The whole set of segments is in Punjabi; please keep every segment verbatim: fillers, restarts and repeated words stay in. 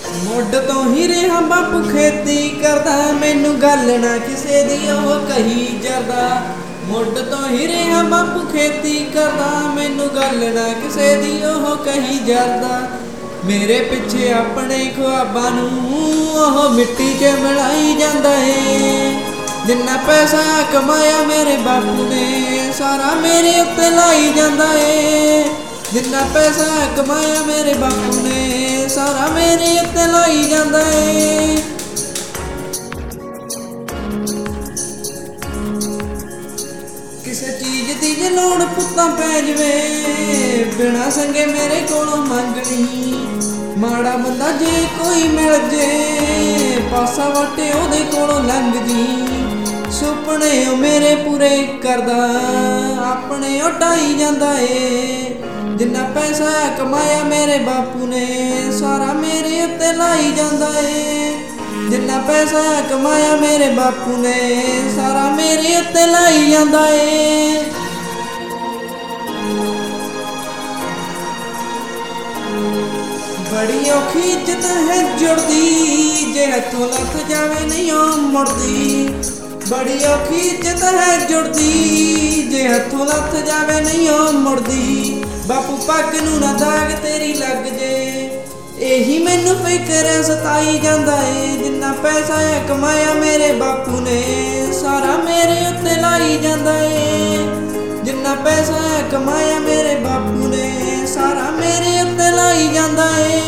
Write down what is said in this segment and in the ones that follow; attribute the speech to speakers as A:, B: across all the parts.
A: ਮੁੱਢ ਤੋਂ ਹੀ ਰਿਹਾ ਬਾਪੂ ਖੇਤੀ ਕਰਦਾ, ਮੈਨੂੰ ਗੱਲ ਨਾ ਕਿਸੇ ਦੀ ਉਹ ਕਹੀ ਜਾਂਦਾ। ਮੁੱਢ ਤੋਂ ਹੀ ਰਿਹਾ ਬਾਪੂ ਖੇਤੀ ਕਰਦਾ, ਮੈਨੂੰ ਗੱਲ ਨਾ ਕਿਸੇ ਦੀ ਉਹ ਕਹੀ ਜਾਂਦਾ। ਮੇਰੇ ਪਿੱਛੇ ਆਪਣੇ ਖ਼ੁਆਬਾਂ ਨੂੰ ਉਹ ਮਿੱਟੀ 'ਚ ਮਿਲਾਈ ਜਾਂਦਾ ਏ। ਜਿੰਨਾ ਪੈਸਾ ਕਮਾਇਆ ਮੇਰੇ ਬਾਪੂ ਨੇ ਸਾਰਾ ਮੇਰੇ ਉੱਤੇ ਲਾਈ ਜਾਂਦਾ ਏ। ਜਿੰਨਾ ਪੈਸਾ ਕਮਾਇਆ ਮੇਰੇ ਬਾਪੂ ਨੇ ਸਾਰਾ ਮੇਰੇ ਉੱਤੇ ਲਾਈ ਜਾਂਦਾ ਏ। ਕਿਸੇ ਚੀਜ਼ ਦੀ ਜੇ ਲੋੜ ਪੁੱਤਾਂ ਪੈ ਜਵੇ, ਬਿਨਾਂ ਸੰਗੇ ਮੇਰੇ ਕੋਲੋਂ ਮੰਗਣੀ। ਮਾੜਾ ਬੰਦਾ ਜੇ ਕੋਈ ਮਿਲ ਜੇ, ਪਾਸਾ ਵਾਟੇ ਉਹਦੇ ਕੋਲੋਂ ਲੰਘ ਜੀ। ਸੁਪਨੇ ਉਹ ਮੇਰੇ ਪੂਰੇ ਕਰਦਾ, ਆਪਣੇ ਉਹ ਢਾਈ ਜਾਂਦਾ ਏ। ਜਿੰਨਾ ਪੈਸਾ ਕਮਾਇਆ ਮੇਰੇ ਬਾਪੂ ਨੇ ਸਾਰਾ ਮੇਰੇ ਉੱਤੇ ਲਾਈ ਜਾਂਦਾ ਏ। ਜਿੰਨਾ ਪੈਸਾ ਕਮਾਇਆ ਮੇਰੇ ਬਾਪੂ ਨੇ ਸਾਰਾ ਮੇਰੇ ਉੱਤੇ ਲਾਈ ਜਾਂਦਾ ਏ। ਬੜੀ ਔਖੀ ਇੱਜ਼ਤ ਹੈ ਜੁੜਦੀ, ਜੇ ਹੱਥੋਂ ਲੱਥ ਜਾਵੇ ਨਹੀਂ ਉਹ ਮੁੜਦੀ। ਬੜੀ ਔਖੀ ਇੱਜ਼ਤ ਹੈ ਜੁੜਦੀ, ਜੇ ਹੱਥੋਂ ਲੱਥ ਜਾਵੇ ਨਹੀਂ ਉਹ ਮੁੜਦੀ। ਬਾਪੂ ਪੱਗ ਨੂੰ ਨਾ ਦਾਗ ਤੇਰੀ ਲੱਗ ਜੇ, ਇਹੀ ਮੈਨੂੰ ਫਿਕਰ ਸਤਾਈ ਜਾਂਦਾ ਏ। ਜਿੰਨਾ ਪੈਸਾ ਕਮਾਇਆ ਮੇਰੇ ਬਾਪੂ ਨੇ ਸਾਰਾ ਮੇਰੇ ਉੱਤੇ ਲਾਈ ਜਾਂਦਾ ਏ। ਜਿੰਨਾ ਪੈਸਾ ਕਮਾਇਆ ਮੇਰੇ ਬਾਪੂ ਨੇ ਸਾਰਾ ਮੇਰੇ ਉੱਤੇ ਲਾਈ ਜਾਂਦਾ ਏ।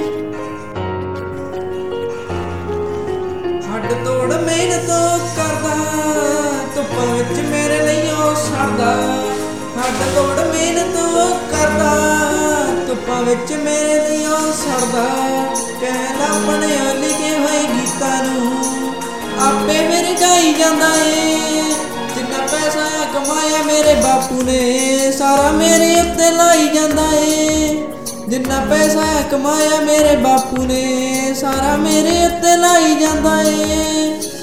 A: ਹੱਡ ਤੋੜ ਮਿਹਨਤ ਕਰਦਾ, ਧੁੱਪਾਂ ਵਿੱਚ ਮੇਰੇ ਲਈ ਉਹ ਸੜਦਾ। ਹੱਡ ਤੋੜ ਮਿਹਨਤ ਕਰਦਾ, ਧੁੱਪਾਂ ਵਿੱਚ ਮੇਰੇ ਲਈ ਉਹ ਸੜਦਾ। ਕਹਿ ਆਪਣੇ ਲਿਖੇ ਹੋਏ ਗੀਤਾਂ ਨੂੰ ਆਪੇ ਫਿਰ ਗਾਈ ਜਾਂਦਾ ਏ। ਜਿੰਨਾ ਪੈਸਾ ਕਮਾਇਆ ਮੇਰੇ ਬਾਪੂ ਨੇ ਸਾਰਾ ਮੇਰੇ ਉੱਤੇ ਲਾਈ ਜਾਂਦਾ ਏ। ਜਿੰਨਾ ਪੈਸਾ ਕਮਾਇਆ ਮੇਰੇ ਬਾਪੂ ਨੇ ਸਾਰਾ ਮੇਰੇ ਉੱਤੇ ਲਾਈ ਜਾਂਦਾ ਏ।